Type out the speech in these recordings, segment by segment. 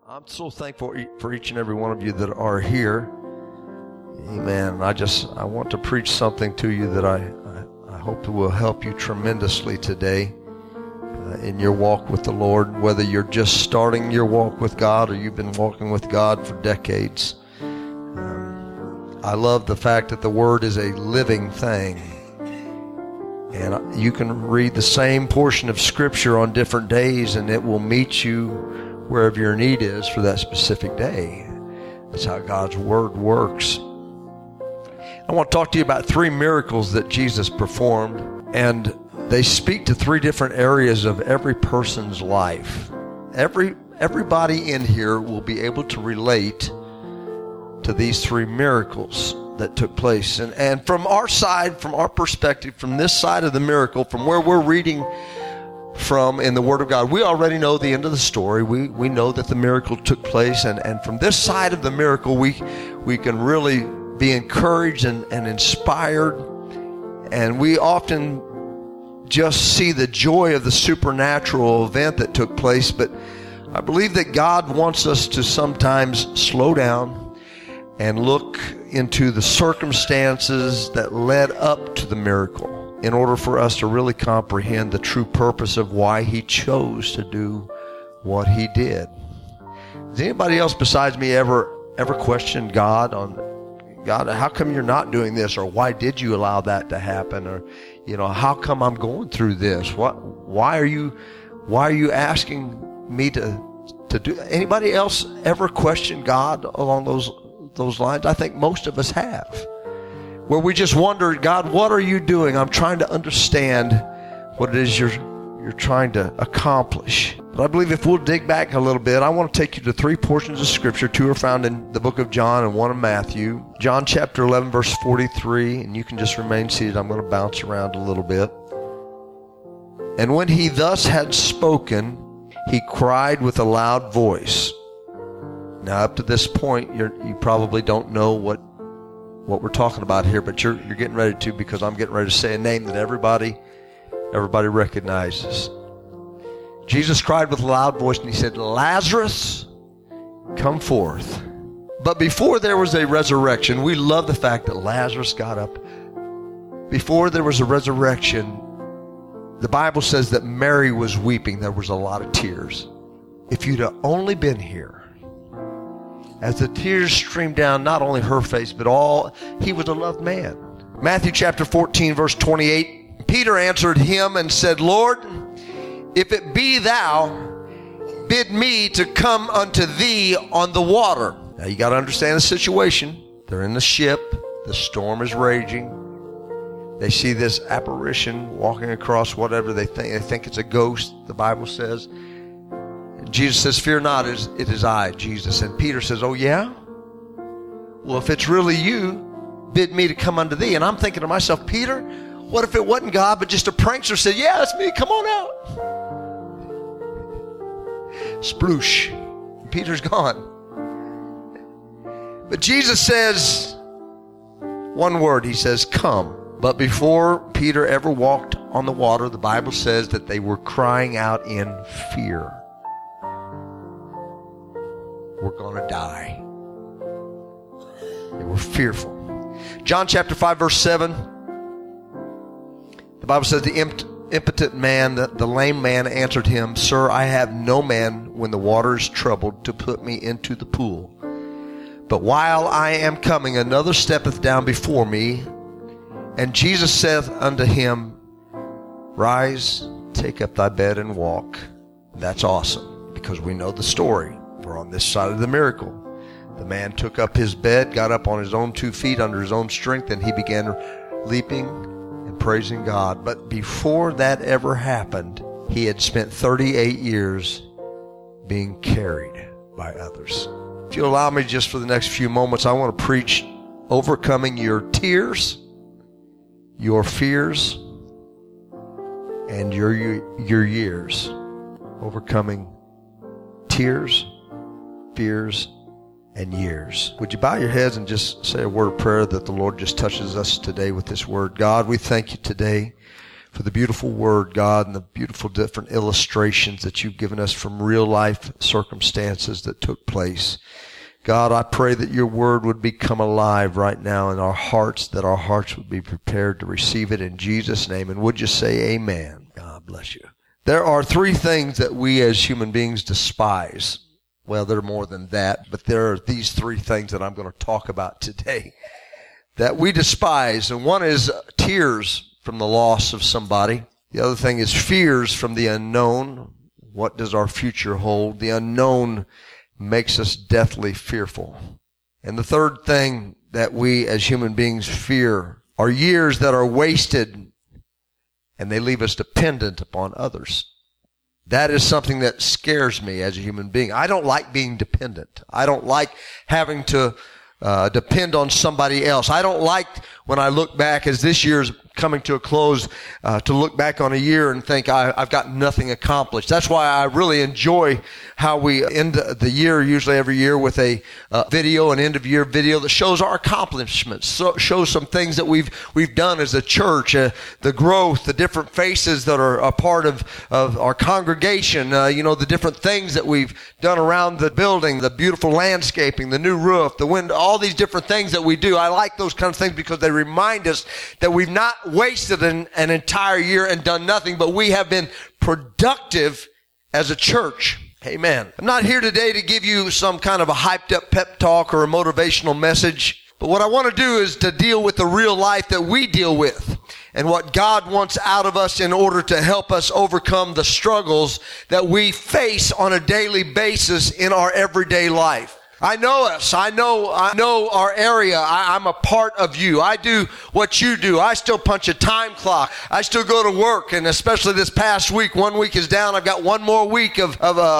I'm so thankful for each and every one of you that are here. Amen. I want to preach something to you that I hope will help you tremendously today in your walk with the Lord, whether you're just starting your walk with God or you've been walking with God for decades. I love the fact that the Word is a living thing. And you can read the same portion of Scripture on different days and it will meet you wherever your need is for that specific day. That's how God's Word works. I want to talk to you about 3 miracles that Jesus performed, and they speak to 3 different areas of every person's life. Everybody in here will be able to relate to these 3 miracles that took place. And from our side, from our perspective, from this side of the miracle, from where we're reading from in the Word of God, we already know the end of the story. We know that the miracle took place, and from this side of the miracle, we can really be encouraged and inspired, and we often just see the joy of the supernatural event that took place. But I believe that God wants us to sometimes slow down and look into the circumstances that led up to the miracle in order for us to really comprehend the true purpose of why He chose to do what He did. Does anybody else besides me ever question God on, God, how come you're not doing this? Or why did you allow that to happen? Or, how come I'm going through this? Why are you asking me to do? Anybody else ever question God along those lines? I think most of us have. Where we just wonder, God, what are you doing? I'm trying to understand what it is you're trying to accomplish. But I believe if we'll dig back a little bit, I want to take you to 3 portions of Scripture. 2 are found in the book of John and 1 in Matthew. John chapter 11, verse 43, and you can just remain seated. I'm going to bounce around a little bit. And when he thus had spoken, he cried with a loud voice. Now, up to this point, you probably don't know what we're talking about here, but you're getting ready to, because I'm getting ready to say a name that everybody recognizes. Jesus cried with a loud voice and he said, "Lazarus, come forth." But before there was a resurrection, we love the fact that Lazarus got up. Before there was a resurrection, the Bible says that Mary was weeping. There was a lot of tears. If you'd have only been here, as the tears streamed down not only her face, but he was a loved man. Matthew chapter 14, verse 28, Peter answered him and said, "Lord, if it be thou, bid me to come unto thee on the water." Now you got to understand the situation. They're in the ship. The storm is raging. They see this apparition walking across whatever they think. They think it's a ghost, the Bible says. Jesus says, "Fear not, it is I, Jesus." And Peter says, "Oh yeah? Well, if it's really you, bid me to come unto thee." And I'm thinking to myself, Peter, what if it wasn't God, but just a prankster said, "Yeah, that's me, come on out." Sploosh. Peter's gone. But Jesus says one word. He says, "Come." But before Peter ever walked on the water, the Bible says that they were crying out in fear. We're going to die. They were fearful. John chapter 5, verse 7. The Bible says, the impotent man, the lame man answered him, "Sir, I have no man when the water is troubled to put me into the pool. But while I am coming, another steppeth down before me." And Jesus saith unto him, "Rise, take up thy bed and walk." That's awesome, because we know the story. We're on this side of the miracle. The man took up his bed, got up on his own 2 feet under his own strength, and he began leaping and praising God. But before that ever happened, he had spent 38 years being carried by others. If you allow me just for the next few moments, I want to preach overcoming your tears, your fears, and your years. Overcoming tears, fears, and years. Would you bow your heads and just say a word of prayer that the Lord just touches us today with this word? God, we thank you today for the beautiful word, God, and the beautiful different illustrations that you've given us from real life circumstances that took place. God, I pray that your word would become alive right now in our hearts, that our hearts would be prepared to receive it in Jesus' name. And would you say amen? God bless you. There are three things that we as human beings despise. Well, there are more than that, but there are these three things that I'm going to talk about today that we despise. And one is tears from the loss of somebody. The other thing is fears from the unknown. What does our future hold? The unknown makes us deathly fearful. And the third thing that we as human beings fear are years that are wasted and they leave us dependent upon others. That is something that scares me as a human being. I don't like being dependent. I don't like having to depend on somebody else. I don't like when I look back as this year's coming to a close, to look back on a year and think I've got nothing accomplished. That's why I really enjoy how we end the year, usually every year, with a video, an end of year video that shows our accomplishments, shows some things that we've done as a church, the growth, the different faces that are a part of our congregation, the different things that we've done around the building, the beautiful landscaping, the new roof, the window, all these different things that we do. I like those kind of things because they remind us that we've not wasted an entire year and done nothing, but we have been productive as a church. Amen. I'm not here today to give you some kind of a hyped up pep talk or a motivational message, but what I want to do is to deal with the real life that we deal with and what God wants out of us in order to help us overcome the struggles that we face on a daily basis in our everyday life. I know us. I know our area. I'm a part of you. I do what you do. I still punch a time clock. I still go to work, and especially this past week, 1 week is down. I've got one more week of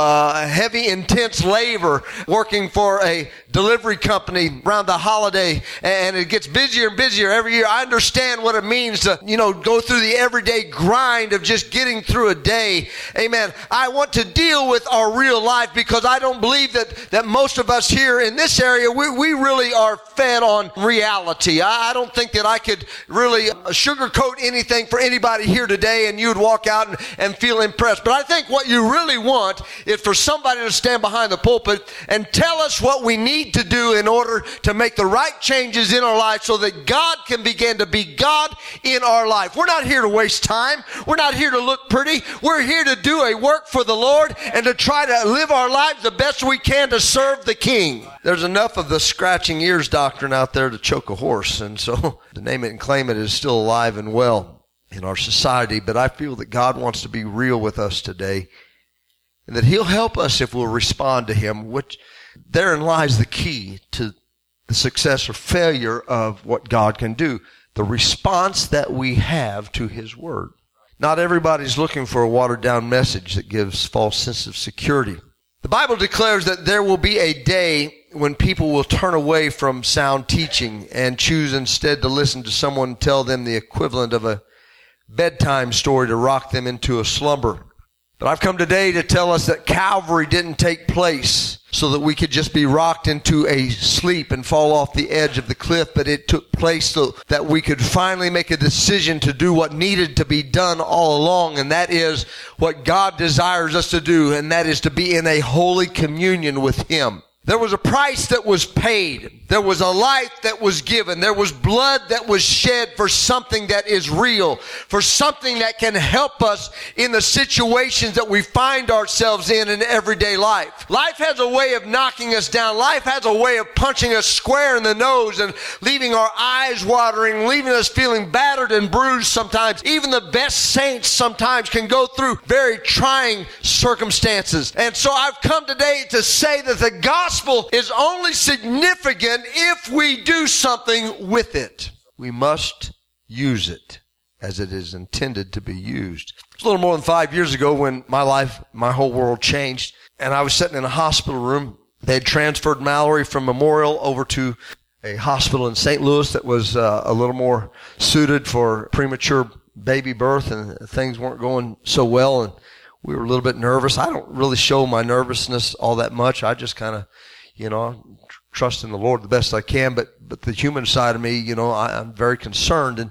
heavy, intense labor working for a delivery company around the holiday, and it gets busier and busier every year. I understand what it means to, go through the everyday grind of just getting through a day. Amen. I want to deal with our real life because I don't believe that most of us here in this area, we really are fed on reality. I don't think that I could really sugarcoat anything for anybody here today and you would walk out and feel impressed. But I think what you really want is for somebody to stand behind the pulpit and tell us what we need to do in order to make the right changes in our life so that God can begin to be God in our life. We're not here to waste time. We're not here to look pretty. We're here to do a work for the Lord and to try to live our lives the best we can to serve the King. There's enough of the scratching ears doctrine out there to choke a horse, and so to name it and claim it is still alive and well in our society. But I feel that God wants to be real with us today and that He'll help us if we'll respond to Him, which therein lies the key to the success or failure of what God can do, the response that we have to His Word. Not everybody's looking for a watered-down message that gives false sense of security. The Bible declares that there will be a day when people will turn away from sound teaching and choose instead to listen to someone tell them the equivalent of a bedtime story to rock them into a slumber. But I've come today to tell us that Calvary didn't take place so that we could just be rocked into a sleep and fall off the edge of the cliff, but it took place so that we could finally make a decision to do what needed to be done all along, and that is what God desires us to do, and that is to be in a holy communion with Him. There was a price that was paid. There was a life that was given. There was blood that was shed for something that is real, for something that can help us in the situations that we find ourselves in everyday life. Life has a way of knocking us down. Life has a way of punching us square in the nose and leaving our eyes watering, leaving us feeling battered and bruised sometimes. Even the best saints sometimes can go through very trying circumstances. And so I've come today to say that the gospel is only significant if we do something with it. We must use it as it is intended to be used. It's a little more than 5 years ago when my whole world changed, and I was sitting in a hospital room. They had transferred Mallory from Memorial over to a hospital in St. Louis that was a little more suited for premature baby birth, and things weren't going so well, and we were a little bit nervous. I don't really show my nervousness all that much. I just kind of, trust in the Lord the best I can. But the human side of me, I'm very concerned.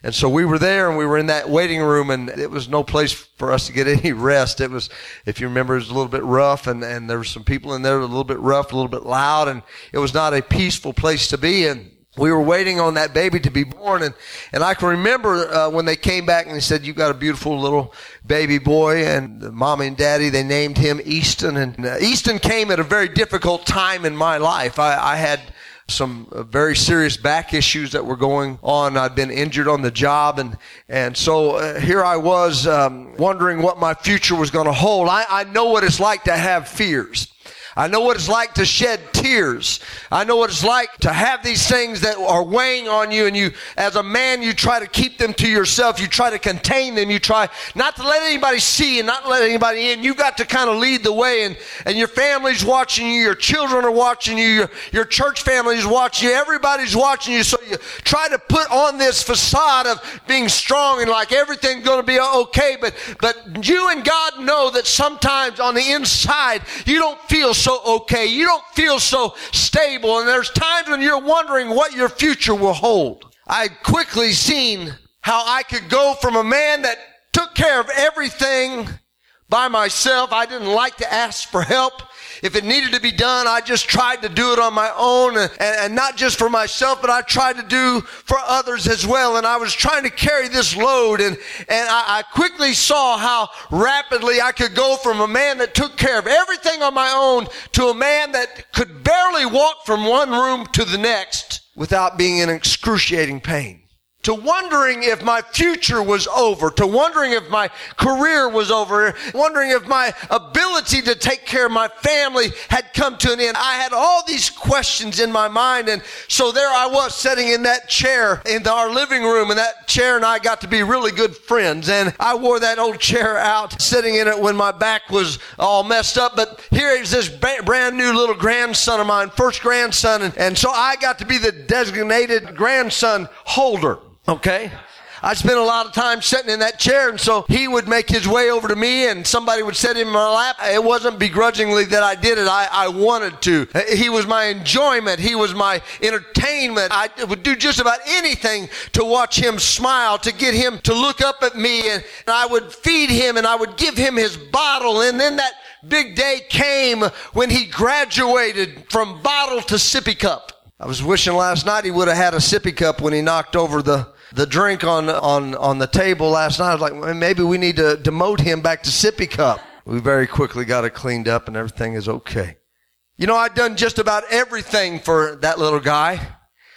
And so we were there, and we were in that waiting room, and it was no place for us to get any rest. It was, if you remember, it was a little bit rough, and there were some people in there a little bit rough, a little bit loud, and it was not a peaceful place to be. And we were waiting on that baby to be born, and I can remember when they came back and they said, "You've got a beautiful little baby boy," and mommy and daddy, they named him Easton. And Easton came at a very difficult time in my life. I had some very serious back issues that were going on. I'd been injured on the job, and so here I was wondering what my future was going to hold. I know what it's like to have fears. I know what it's like to shed tears. I know what it's like to have these things that are weighing on you, and you, as a man, you try to keep them to yourself. You try to contain them. You try not to let anybody see and not let anybody in. You've got to kind of lead the way, and your family's watching you. Your children are watching you. Your church family is watching you. Everybody's watching you. So you try to put on this facade of being strong and like everything's going to be okay. But you and God know that sometimes on the inside, you don't feel so okay. You don't feel so stable, and there's times when you're wondering what your future will hold. I quickly seen how I could go from a man that took care of everything by myself. I didn't like to ask for help. If it needed to be done, I just tried to do it on my own, and not just for myself, but I tried to do for others as well. And I was trying to carry this load, and I quickly saw how rapidly I could go from a man that took care of everything on my own to a man that could barely walk from one room to the next without being in excruciating pain. To wondering if my future was over, to wondering if my career was over, wondering if my ability to take care of my family had come to an end. I had all these questions in my mind, and so there I was sitting in that chair in our living room, and that chair and I got to be really good friends, and I wore that old chair out, sitting in it when my back was all messed up. But here is this brand new little grandson of mine, first grandson, and so I got to be the designated grandson holder. Okay? I spent a lot of time sitting in that chair, and so he would make his way over to me, and somebody would sit in my lap. It wasn't begrudgingly that I did it. I wanted to. He was my enjoyment. He was my entertainment. I would do just about anything to watch him smile, to get him to look up at me, and I would feed him, and I would give him his bottle, and then that big day came when he graduated from bottle to sippy cup. I was wishing last night he would have had a sippy cup when he knocked over the drink on the table last night. I was like, well, maybe we need to demote him back to sippy cup. We very quickly got it cleaned up, and everything is okay. You know, I'd done just about everything for that little guy.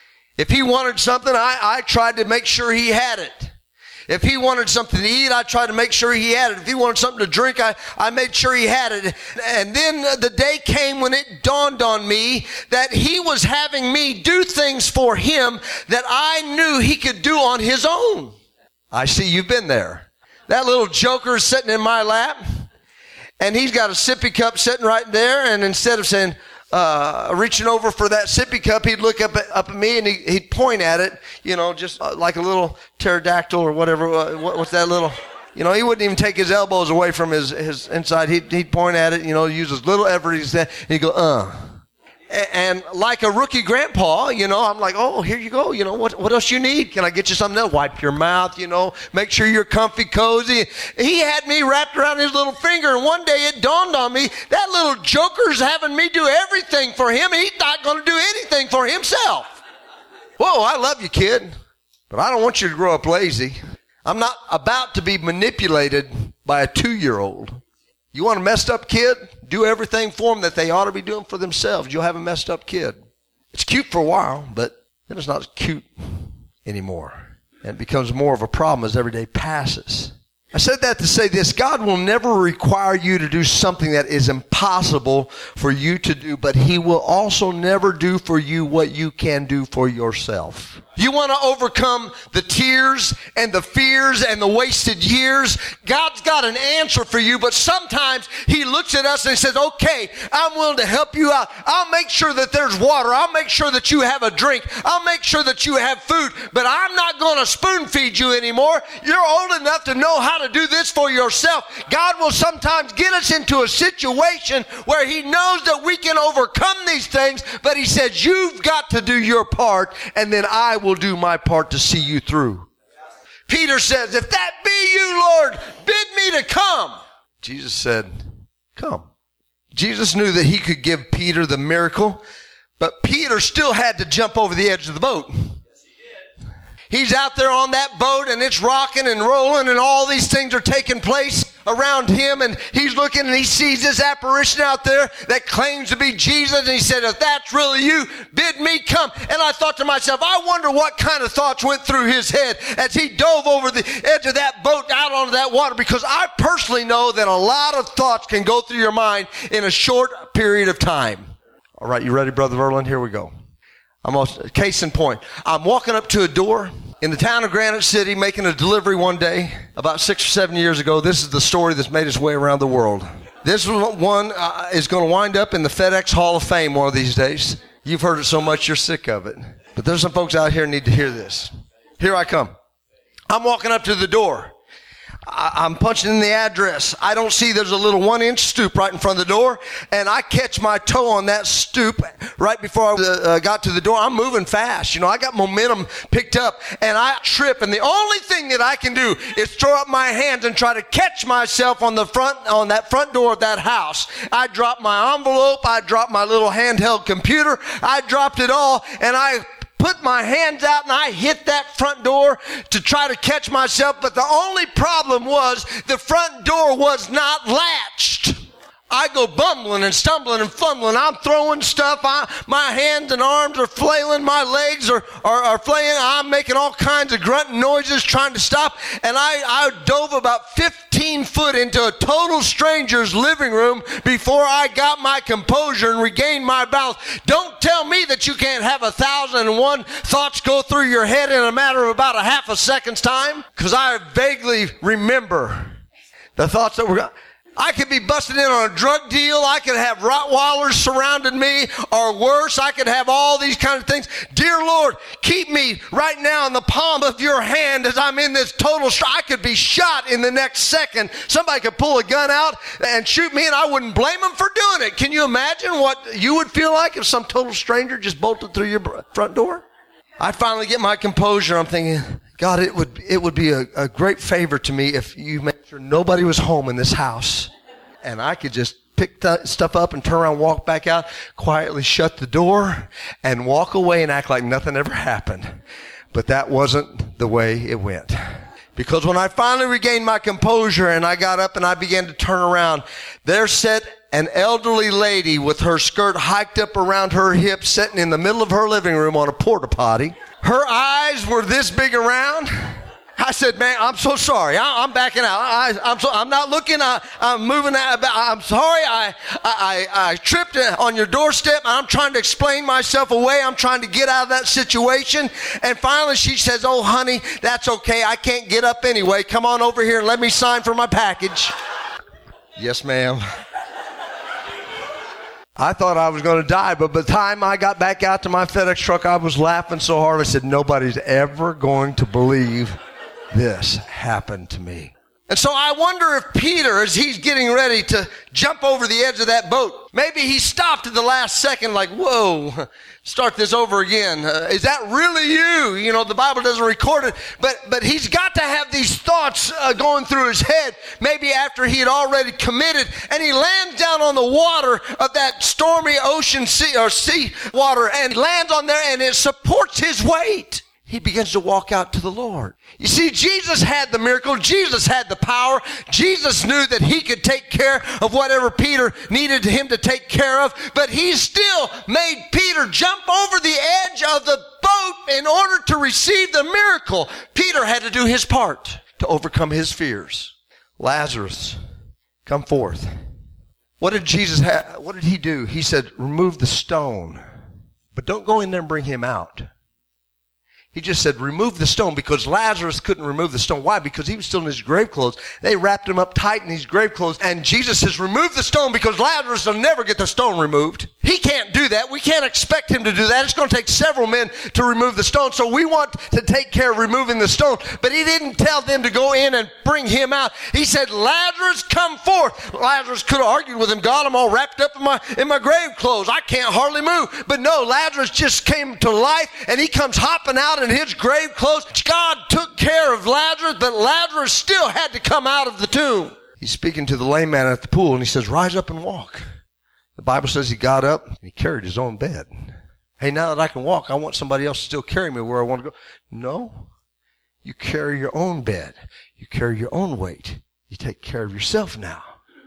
If he wanted something, I tried to make sure he had it. If he wanted something to eat, I tried to make sure he had it. If he wanted something to drink, I made sure he had it. And then the day came when it dawned on me that he was having me do things for him that I knew he could do on his own. I see you've been there. That little joker is sitting in my lap, and he's got a sippy cup sitting right there, and instead of saying, reaching over for that sippy cup, he'd look up at me, and he'd point at it, you know, just like a little pterodactyl or whatever. What's that little? You know, he wouldn't even take his elbows away from his inside. He'd point at it, you know, use as little effort as that, and he'd go, And like a rookie grandpa, you know, I'm like, oh, here you go. You know, what else you need? Can I get you something else? Wipe your mouth, you know, make sure you're comfy, cozy. He had me wrapped around his little finger, and one day it dawned on me, that little joker's having me do everything for him. He's not going to do anything for himself. Whoa, I love you, kid, but I don't want you to grow up lazy. I'm not about to be manipulated by a 2-year-old. You want a messed up kid? Do everything for them that they ought to be doing for themselves. You'll have a messed up kid. It's cute for a while, but then it's not cute anymore. And it becomes more of a problem as every day passes. I said that to say this: God will never require you to do something that is impossible for you to do, but He will also never do for you what you can do for yourself. You want to overcome the tears and the fears and the wasted years? God's got an answer for you, but sometimes He looks at us and He says, okay, I'm willing to help you out. I'll make sure that there's water. I'll make sure that you have a drink. I'll make sure that you have food, but I'm not going to spoon feed you anymore. You're old enough to know how to do this for yourself. God will sometimes get us into a situation where He knows that we can overcome these things, but He says, you've got to do your part, and then I will do my part to see you through. Peter says, if that be you, Lord, bid me to come. Jesus said, come. Jesus knew that he could give Peter the miracle, but Peter still had to jump over the edge of the boat. He's out there on that boat and it's rocking and rolling and all these things are taking place around him, and he's looking and he sees this apparition out there that claims to be Jesus, and he said, if that's really you, bid me come. And I thought to myself, I wonder what kind of thoughts went through his head as he dove over the edge of that boat out onto that water, because I personally know that a lot of thoughts can go through your mind in a short period of time. All right, you ready, Brother Verlin? Here we go. Case in point, I'm walking up to a door in the town of Granite City, making a delivery one day about 6 or 7 years ago. This is the story that's made its way around the world. This one is going to wind up in the FedEx Hall of Fame one of these days. You've heard it so much you're sick of it. But there's some folks out here who need to hear this. Here I come. I'm walking up to the door. I'm punching in the address. I don't see there's a little 1-inch stoop right in front of the door, and I catch my toe on that stoop right before I got to the door. I'm moving fast. You know, I got momentum picked up, and I trip, and the only thing that I can do is throw up my hands and try to catch myself on that front door of that house. I dropped my envelope. I dropped my little handheld computer. I dropped it all, and I put my hands out and I hit that front door to try to catch myself, but the only problem was the front door was not latched. I go bumbling and stumbling and fumbling. I'm throwing stuff. My hands and arms are flailing. My legs are flailing. I'm making all kinds of grunting noises trying to stop. And I dove about 15 foot into a total stranger's living room before I got my composure and regained my balance. Don't tell me that you can't have 1,001 thoughts go through your head in a matter of about a half a second's time. Because I vaguely remember the thoughts that were... I could be busted in on a drug deal. I could have Rottweilers surrounding me, or worse, I could have all these kind of things. Dear Lord, keep me right now in the palm of your hand as I'm in this total I could be shot in the next second. Somebody could pull a gun out and shoot me, and I wouldn't blame them for doing it. Can you imagine what you would feel like if some total stranger just bolted through your front door? I finally get my composure. I'm thinking, God, it would be a great favor to me if you made sure nobody was home in this house, and I could just pick stuff up and turn around, walk back out, quietly shut the door, and walk away and act like nothing ever happened. But that wasn't the way it went. Because when I finally regained my composure and I got up and I began to turn around, there sat an elderly lady with her skirt hiked up around her hips, sitting in the middle of her living room on a porta potty. Her eyes were this big around. I said, man, I'm so sorry. I'm backing out. I'm not looking. I'm moving out. I'm sorry. I tripped on your doorstep. I'm trying to explain myself away. I'm trying to get out of that situation. And finally she says, oh, honey, that's okay. I can't get up anyway. Come on over here and let me sign for my package. Yes, ma'am. I thought I was going to die, but by the time I got back out to my FedEx truck, I was laughing so hard. I said, nobody's ever going to believe this happened to me. And so I wonder if Peter, as he's getting ready to jump over the edge of that boat, maybe he stopped at the last second like, whoa, start this over again. Is that really you? You know, the Bible doesn't record it, but he's got to have these thoughts going through his head, maybe after he had already committed, and he lands down on the water of that stormy ocean sea water, and lands on there, and it supports his weight. He begins to walk out to the Lord. You see, Jesus had the miracle. Jesus had the power. Jesus knew that he could take care of whatever Peter needed him to take care of. But he still made Peter jump over the edge of the boat in order to receive the miracle. Peter had to do his part to overcome his fears. Lazarus, come forth. What did Jesus have? What did he do? He said, remove the stone. But don't go in there and bring him out. He just said, remove the stone, because Lazarus couldn't remove the stone. Why? Because he was still in his grave clothes. They wrapped him up tight in his grave clothes. And Jesus says, remove the stone, because Lazarus will never get the stone removed. He can't do do that. We can't expect him to do that. It's going to take several men to remove the stone. So we want to take care of removing the stone. But he didn't tell them to go in and bring him out. He said, Lazarus, come forth. Lazarus could have argued with him, God, I'm all wrapped up in my grave clothes. I can't hardly move. But no, Lazarus just came to life, and he comes hopping out in his grave clothes. God took care of Lazarus, but Lazarus still had to come out of the tomb. He's speaking to the lame man at the pool, and he says, rise up and walk. The Bible says he got up and he carried his own bed. Hey, now that I can walk, I want somebody else to still carry me where I want to go. No, you carry your own bed. You carry your own weight. You take care of yourself now.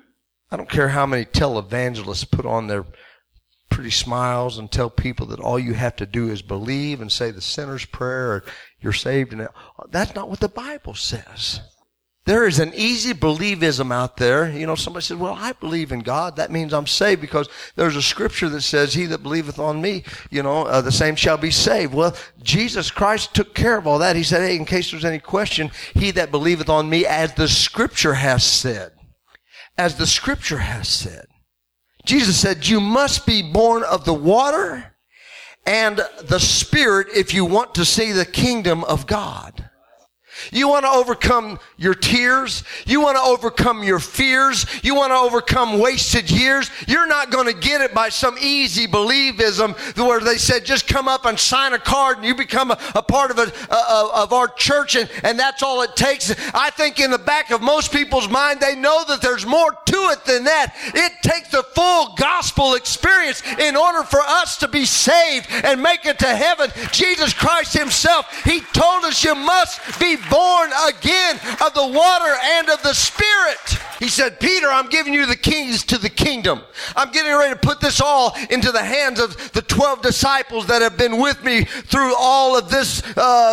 I don't care how many televangelists put on their pretty smiles and tell people that all you have to do is believe and say the sinner's prayer or you're saved. And that's not what the Bible says. There is an easy believism out there. You know, somebody said, well, I believe in God. That means I'm saved because there's a scripture that says, he that believeth on me, the same shall be saved. Well, Jesus Christ took care of all that. He said, hey, in case there's any question, he that believeth on me, as the scripture has said. As the scripture has said. Jesus said, you must be born of the water and the Spirit if you want to see the kingdom of God. You want to overcome your tears. You want to overcome your fears. You want to overcome wasted years. You're not going to get it by some easy believism where they said, just come up and sign a card and you become a part of our church and that's all it takes. I think in the back of most people's mind, they know that there's more to it than that. It takes the full gospel experience in order for us to be saved and make it to heaven. Jesus Christ himself, he told us you must be born again of the water and of the Spirit. He said, Peter, I'm giving you the keys to the kingdom. I'm getting ready to put this all into the hands of the 12 disciples that have been with me through all of this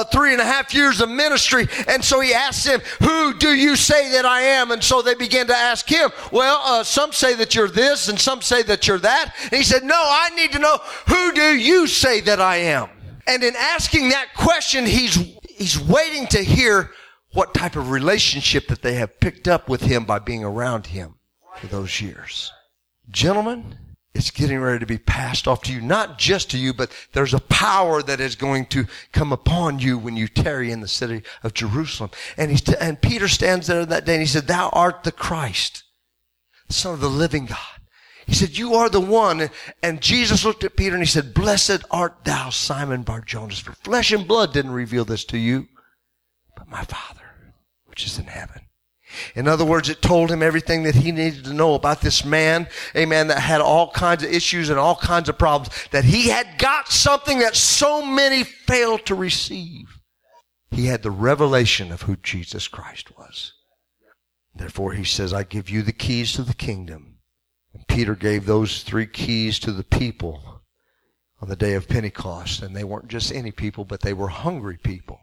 3.5 years of ministry. And so he asked them, who do you say that I am? And so they began to ask him, well, some say that you're this and some say that you're that. And he said, no, I need to know, who do you say that I am? And in asking that question, he's waiting to hear what type of relationship that they have picked up with him by being around him for those years. Gentlemen, it's getting ready to be passed off to you, not just to you, but there's a power that is going to come upon you when you tarry in the city of Jerusalem. And Peter stands there that day and he said, thou art the Christ, the Son of the living God. He said, you are the one. And Jesus looked at Peter and he said, blessed art thou, Simon Bar-Jonas, for flesh and blood didn't reveal this to you, but my Father, which is in heaven. In other words, it told him everything that he needed to know about this man, amen, that had all kinds of issues and all kinds of problems, that he had got something that so many failed to receive. He had the revelation of who Jesus Christ was. Therefore, he says, I give you the keys to the kingdom. And Peter gave those 3 keys to the people on the day of Pentecost. And they weren't just any people, but they were hungry people.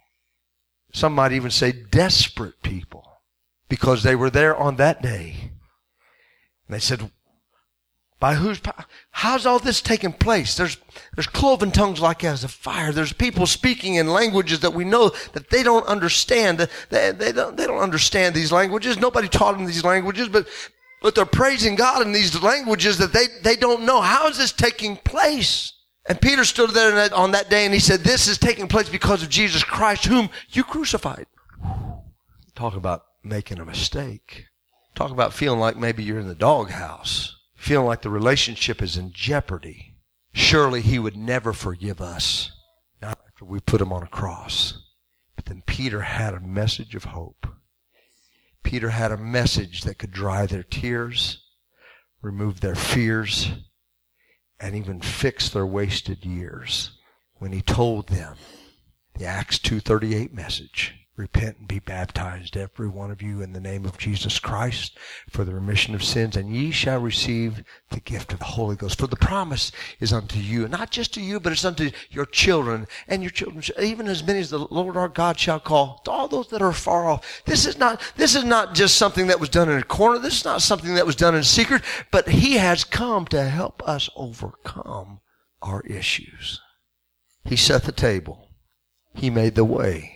Some might even say desperate people. Because they were there on that day. And they said, by whose power? How's all this taking place? There's cloven tongues like as a fire. There's people speaking in languages that we know that they don't understand. They don't understand these languages. Nobody taught them these languages, but they're praising God in these languages that they don't know. How is this taking place? And Peter stood there on that day and he said, this is taking place because of Jesus Christ, whom you crucified. Talk about making a mistake. Talk about feeling like maybe you're in the doghouse. Feeling like the relationship is in jeopardy. Surely he would never forgive us. Not after we put him on a cross. But then Peter had a message of hope. Peter had a message that could dry their tears, remove their fears, and even fix their wasted years. When he told them the Acts 2:38 message, repent and be baptized, every one of you, in the name of Jesus Christ for the remission of sins, and ye shall receive the gift of the Holy Ghost. For the promise is unto you, not just to you, but it's unto your children, and your children, even as many as the Lord our God shall call, to all those that are far off. This is not just something that was done in a corner. This is not something that was done in secret, but he has come to help us overcome our issues. He set the table. He made the way.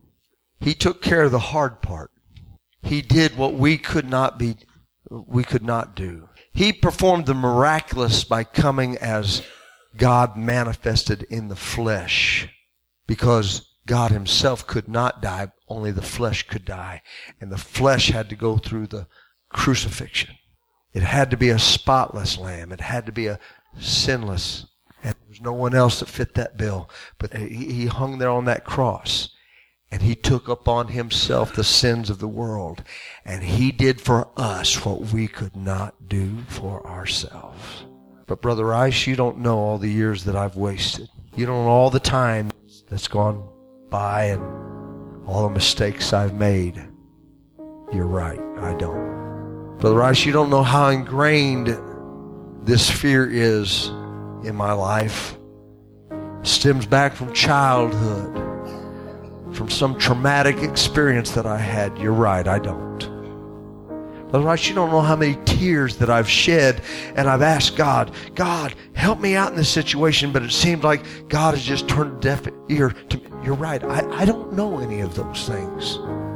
He took care of the hard part. He did what we could not do. He performed the miraculous by coming as God manifested in the flesh, because God himself could not die, only the flesh could die. And the flesh had to go through the crucifixion. It had to be a spotless lamb. It had to be a sinless. And there was no one else that fit that bill. But he hung there on that cross. And he took upon himself the sins of the world. And he did for us what we could not do for ourselves. But Brother Rice, you don't know all the years that I've wasted. You don't know all the time that's gone by and all the mistakes I've made. You're right, I don't. Brother Rice, you don't know how ingrained this fear is in my life. It stems back from childhood, from some traumatic experience that I had. You're right, I don't. Brother Rice, you don't know how many tears that I've shed, and I've asked God, help me out in this situation, but it seems like God has just turned a deaf ear to me. You're right, I don't know any of those things.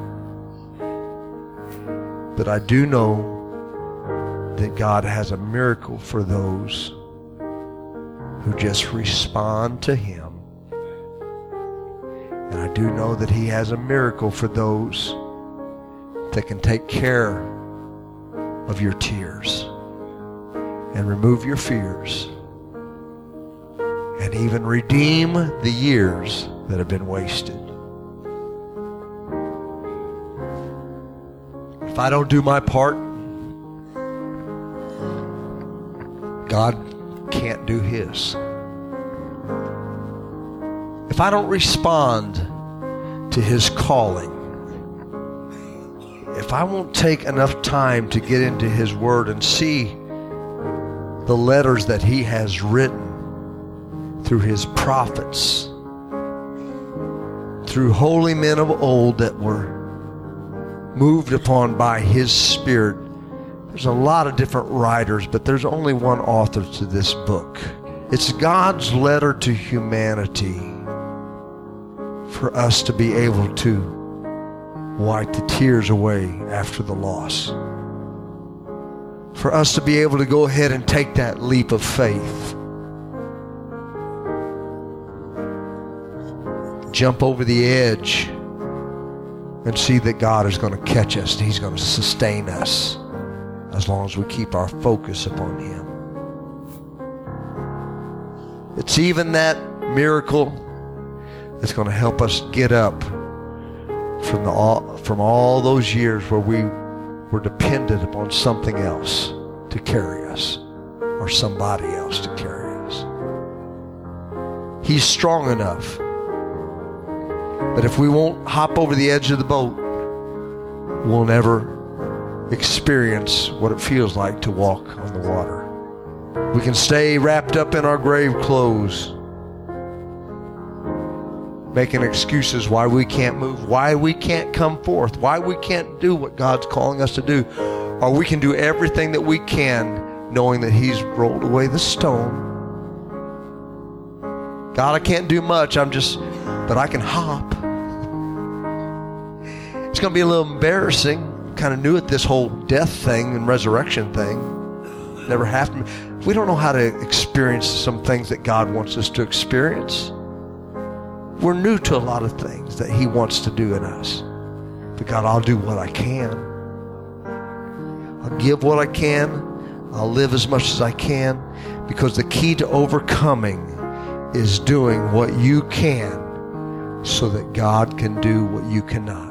But I do know that God has a miracle for those who just respond to him. And I do know that he has a miracle for those that can take care of your tears and remove your fears and even redeem the years that have been wasted. If I don't do my part, God can't do his. If I don't respond to his calling, if I won't take enough time to get into his word and see the letters that he has written through his prophets, through holy men of old that were moved upon by his Spirit. There's a lot of different writers, but there's only one author to this book. It's God's letter to humanity for us to be able to wipe the tears away after the loss. For us to be able to go ahead and take that leap of faith. Jump over the edge and see that God is going to catch us and he's going to sustain us as long as we keep our focus upon him. It's even that miracle that's going to help us get up from all those years where we were dependent upon something else to carry us or somebody else to carry us. He's strong enough. But if we won't hop over the edge of the boat, we'll never experience what it feels like to walk on the water. We can stay wrapped up in our grave clothes, making excuses why we can't move, why we can't come forth, why we can't do what God's calling us to do. Or we can do everything that we can, knowing that he's rolled away the stone. God, I can't do much, but I can hop. It's going to be a little embarrassing. Kind of new at this whole death thing and resurrection thing. Never happened. We don't know how to experience some things that God wants us to experience. We're new to a lot of things that he wants to do in us. But God, I'll do what I can. I'll give what I can. I'll live as much as I can. Because the key to overcoming is doing what you can so that God can do what you cannot.